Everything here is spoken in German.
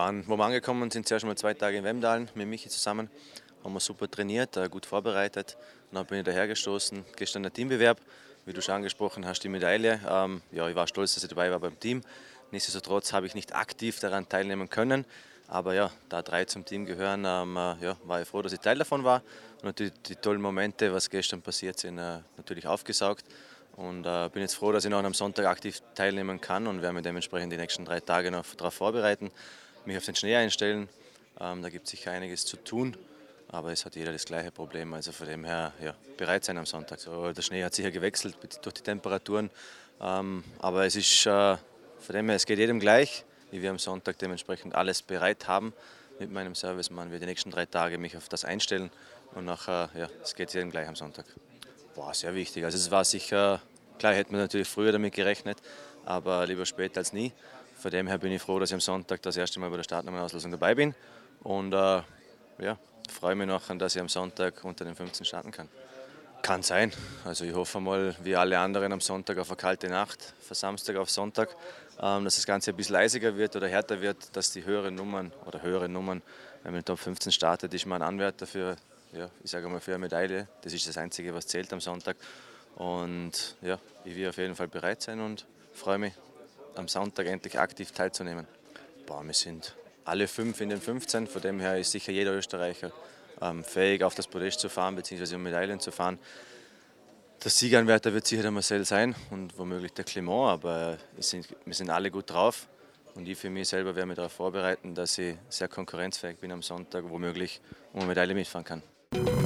Wo wir angekommen sind, zuerst mal 2 Tage in Wemdalen mit Michi zusammen. Haben wir super trainiert, gut vorbereitet. Dann bin ich dahergestoßen. Gestern der Teambewerb, wie du schon angesprochen hast, die Medaille. Ich war stolz, dass ich dabei war beim Team. Nichtsdestotrotz habe ich nicht aktiv daran teilnehmen können. Aber ja, da 3 zum Team gehören, war ich froh, dass ich Teil davon war. Und natürlich die tollen Momente, was gestern passiert sind, natürlich aufgesaugt. Und bin jetzt froh, dass ich noch am Sonntag aktiv teilnehmen kann und werde mich dementsprechend die nächsten 3 Tage noch darauf vorbereiten, mich auf den Schnee einstellen. Da gibt es sicher einiges zu tun, aber es hat jeder das gleiche Problem. Also von dem her bereit sein am Sonntag. So, der Schnee hat sicher gewechselt durch die Temperaturen, aber es ist von dem her, es geht jedem gleich. Ich werde am Sonntag dementsprechend alles bereit haben mit meinem Servicemann. Ich werde die nächsten 3 Tage mich auf das einstellen und nachher, es geht jedem gleich am Sonntag. Sehr wichtig. Also es war sicher, klar hätte man natürlich früher damit gerechnet, aber lieber später als nie. Von dem her bin ich froh, dass ich am Sonntag das erste Mal bei der Startnummernauslosung dabei bin und freue mich nachher, dass ich am Sonntag unter den 15 starten kann. Kann sein. Also ich hoffe mal, wie alle anderen am Sonntag auf eine kalte Nacht, von Samstag auf Sonntag, dass das Ganze ein bisschen eisiger wird oder härter wird, dass die höheren Nummern, wenn man in den Top 15 startet, ist man ein Anwärter für, ich sage mal, für eine Medaille. Das ist das Einzige, was zählt am Sonntag. Und ich will auf jeden Fall bereit sein und freue mich, am Sonntag endlich aktiv teilzunehmen. Wir sind alle 5 in den 15, von dem her ist sicher jeder Österreicher fähig, auf das Podest zu fahren bzw. um Medaillen zu fahren. Der Siegeranwärter wird sicher der Marcel sein und womöglich der Clement, aber wir sind alle gut drauf und ich für mich selber werde mich darauf vorbereiten, dass ich sehr konkurrenzfähig bin am Sonntag, womöglich um eine Medaille mitfahren kann.